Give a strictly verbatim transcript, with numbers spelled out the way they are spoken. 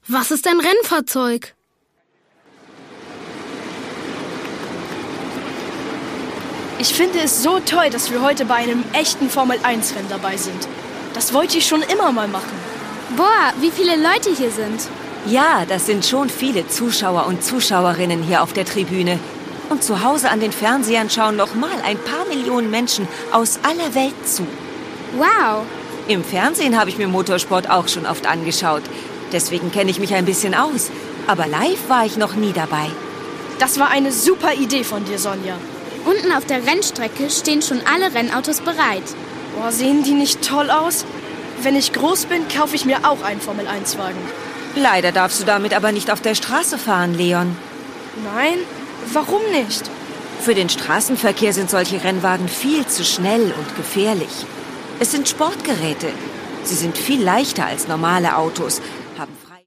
Was ist ein Rennfahrzeug? Ich finde es so toll, dass wir heute bei einem echten Formel eins Rennen dabei sind. Das wollte ich schon immer mal machen. Boah, wie viele Leute hier sind. Ja, das sind schon viele Zuschauer und Zuschauerinnen hier auf der Tribüne. Und zu Hause an den Fernsehern schauen noch mal ein paar Millionen Menschen aus aller Welt zu. Wow. Im Fernsehen habe ich mir Motorsport auch schon oft angeschaut. Deswegen kenne ich mich ein bisschen aus. Aber live war ich noch nie dabei. Das war eine super Idee von dir, Sonja. Unten auf der Rennstrecke stehen schon alle Rennautos bereit. Boah, sehen die nicht toll aus? Wenn ich groß bin, kaufe ich mir auch einen Formel eins Wagen. Leider darfst du damit aber nicht auf der Straße fahren, Leon. Nein? Warum nicht? Für den Straßenverkehr sind solche Rennwagen viel zu schnell und gefährlich. Es sind Sportgeräte. Sie sind viel leichter als normale Autos.